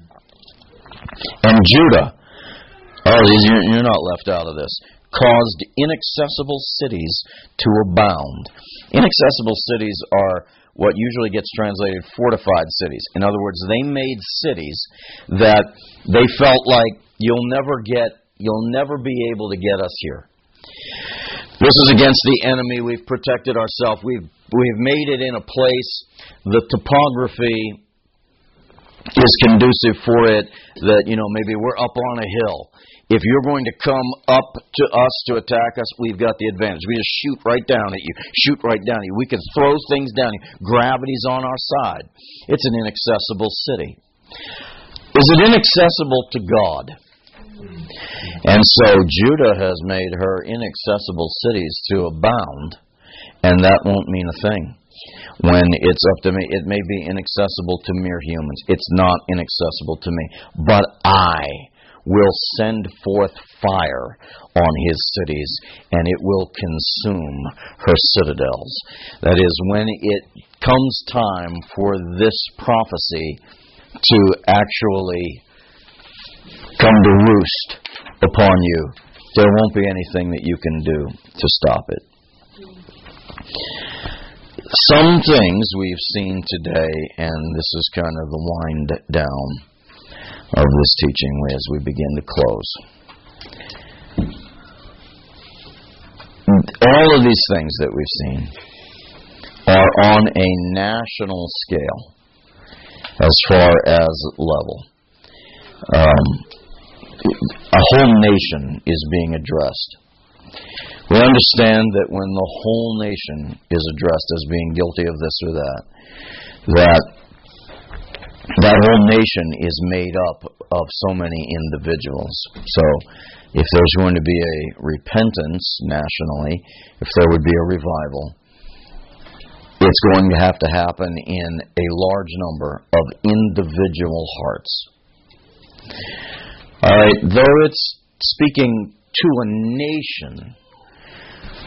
And Judah, oh, you're not left out of this, caused inaccessible cities to abound. Inaccessible cities are what usually gets translated fortified cities. In other words, they made cities that they felt like you'll never get, you'll never be able to get us here. This is against the enemy. We've protected ourselves. We've we've made it in a place. The topography is conducive for it. That, you know, maybe we're up on a hill. If you're going to come up to us to attack us, we've got the advantage. We just shoot right down at you. Shoot right down at you. We can throw things down at you. Gravity's on our side. It's an inaccessible city. Is it inaccessible to God? And so Judah has made her inaccessible cities to abound, and that won't mean a thing. When it's up to me, it may be inaccessible to mere humans. It's not inaccessible to me. But I will send forth fire on his cities, and it will consume her citadels. That is, when it comes time for this prophecy to actually come to roost upon you, there won't be anything that you can do to stop it. Some things we've seen today, and this is kind of the wind down of this teaching as we begin to close. All of these things that we've seen are on a national scale as far as level. Um, a whole nation is being addressed. We understand that when the whole nation is addressed as being guilty of this or that, that that whole nation is made up of so many individuals. So if there's going to be a repentance nationally, if there would be a revival, it's going to have to happen in a large number of individual hearts. All right, though it's speaking to a nation,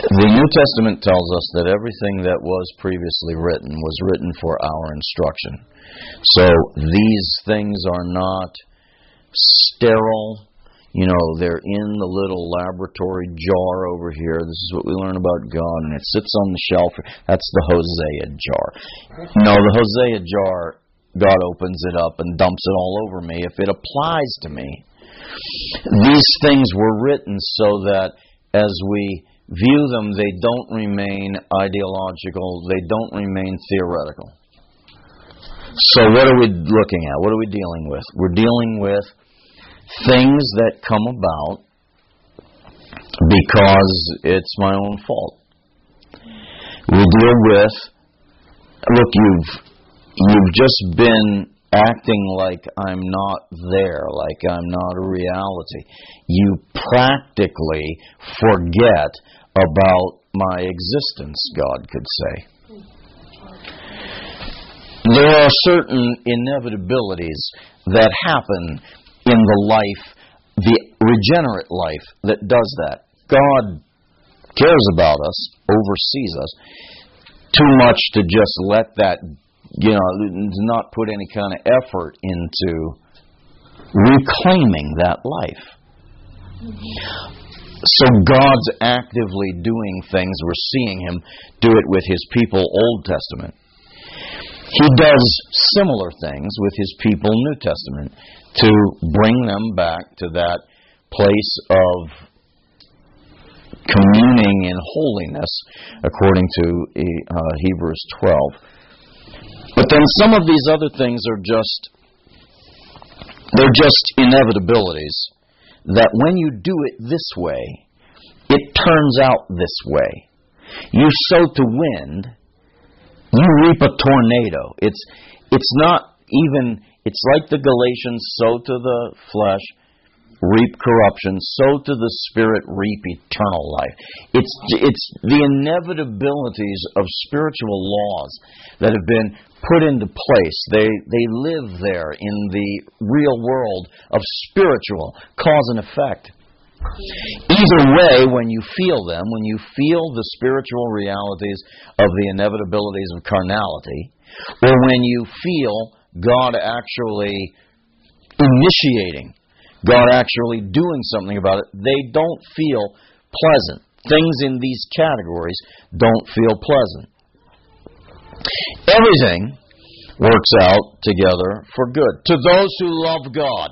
The New Testament tells us that everything that was previously written was written for our instruction. So these things are not sterile. You know, they're in the little laboratory jar over here. This is what we learn about God, and it sits on the shelf. That's the Hosea jar. No, the Hosea jar, God opens it up and dumps it all over me if it applies to me. These things were written so that as we view them, they don't remain ideological, they don't remain theoretical. So what are we looking at? What are we dealing with? We're dealing with things that come about because it's my own fault. We deal with, look, you've you've just been acting like I'm not there, like I'm not a reality. You practically forget about my existence, God could say. There are certain inevitabilities that happen in the life, the regenerate life that does that. God cares about us, oversees us, too much to just let that, you know, not put any kind of effort into reclaiming that life. So God's actively doing things. We're seeing Him do it with His people, Old Testament. He does similar things with His people, New Testament, to bring them back to that place of communing in holiness, according to uh, Hebrews twelve. But then some of these other things are just, they're just inevitabilities, that when you do it this way, it turns out this way. You sow to wind, you reap a tornado. It's it's not even, it's like the Galatians, sow to the flesh, reap corruption, sow to the Spirit, reap eternal life. It's it's the inevitabilities of spiritual laws that have been put into place. They they live there in the real world of spiritual cause and effect. Either way, when you feel them, when you feel the spiritual realities of the inevitabilities of carnality, or when you feel God actually initiating, God actually doing something about it, they don't feel pleasant. Things in these categories don't feel pleasant. Everything works out together for good to those who love God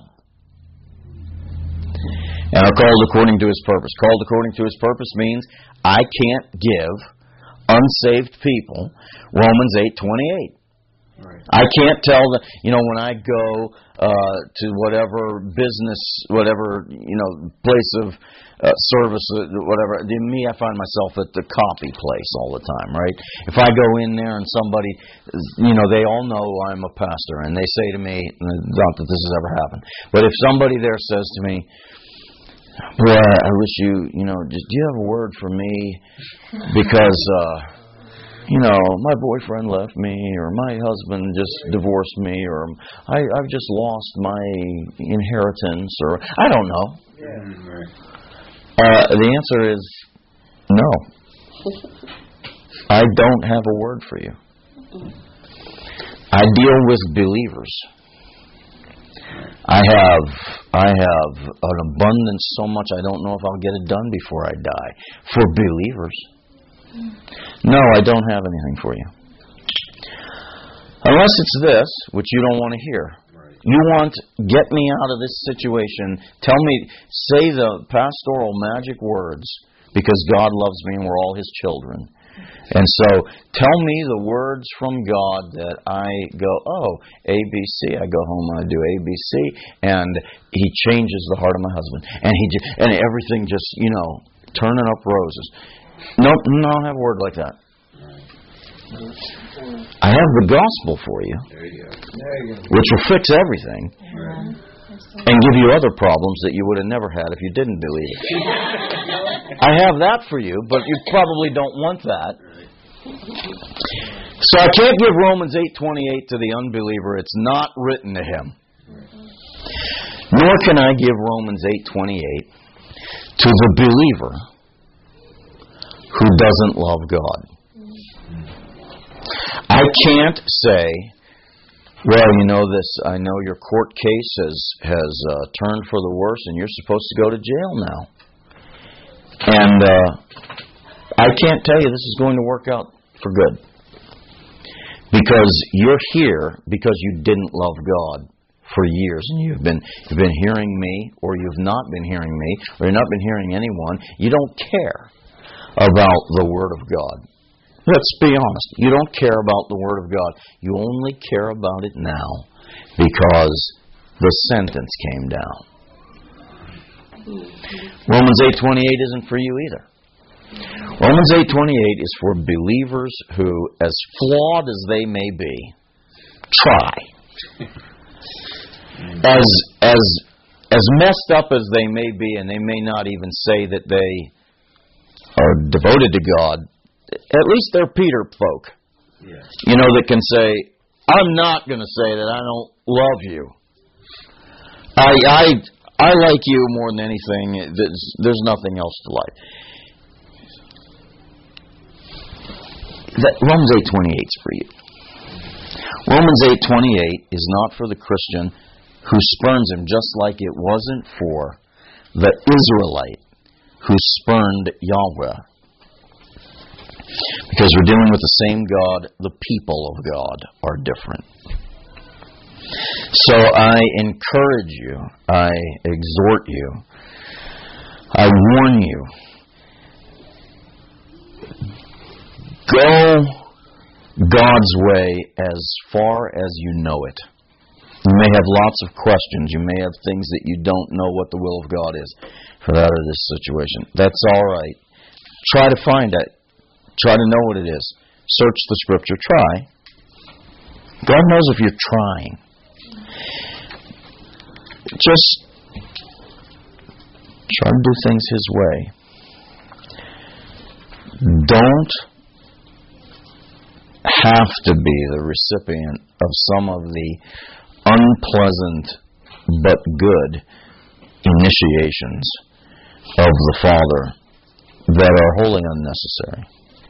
and are called according to His purpose. Called according to His purpose means I can't give unsaved people Romans eight twenty-eight. Right. I can't tell them, you know, when I go uh, to whatever business, whatever, you know, place of uh, service, uh, whatever. To me, I find myself at the coffee place all the time, right? If I go in there and somebody, you know, they all know I'm a pastor, and they say to me, not that this has ever happened, but if somebody there says to me, boy, I wish you, you know, just, do you have a word for me? Because, uh, you know, my boyfriend left me, or my husband just divorced me, or I, I've just lost my inheritance, or I don't know. Yeah. Uh, the answer is no. I don't have a word for you. I deal with believers. I have I have an abundance so much I don't know if I'll get it done before I die. For believers. No, I don't have anything for you. Unless it's this, which you don't want to hear. You want, get me out of this situation. Tell me, say the pastoral magic words, because God loves me and we're all His children. And so, tell me the words from God that I go, oh, A, B, C. I go home and I do A, B, C. And He changes the heart of my husband. And he and everything just, you know, turning up roses. No, no, I don't have a word like that. I have the gospel for you, which will fix everything and give you other problems that you would have never had if you didn't believe it. I have that for you, but you probably don't want that. So I can't give Romans eight twenty-eight to the unbeliever. It's not written to him. Nor can I give Romans eight twenty-eight to the believer who doesn't love God. I can't say, well, you know this. I know your court case has has uh, turned for the worse, and you're supposed to go to jail now. And uh, I can't tell you this is going to work out for good, because you're here because you didn't love God for years, and you've been you've been hearing me, or you've not been hearing me, or you've not been hearing anyone. You don't care about the Word of God. Let's be honest. You don't care about the Word of God. You only care about it now because the sentence came down. Romans eight twenty-eight isn't for you either. Romans eight twenty-eight is for believers who, as flawed as they may be, try. As as as messed up as they may be, and they may not even say that they are devoted to God, at least they're Peter folk. Yes. You know, that can say, I'm not going to say that I don't love you. I I I like you more than anything. There's, there's nothing else to like. That Romans eight twenty-eight is for you. Romans eight twenty-eight is not for the Christian who spurns him, just like it wasn't for the Israelite who spurned Yahweh. Because we're dealing with the same God, the people of God are different. So I encourage you, I exhort you, I warn you, go God's way as far as you know it. You may have lots of questions. You may have things that you don't know what the will of God is for that or this situation. That's all right. Try to find it. Try to know what it is. Search the Scripture. Try. God knows if you're trying. Just try to do things His way. Don't have to be the recipient of some of the unpleasant but good initiations of the Father that are wholly unnecessary.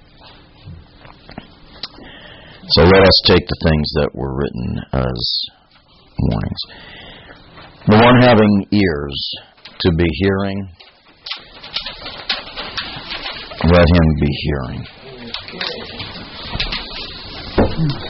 So let us take the things that were written as warnings. The one having ears to be hearing, let him be hearing.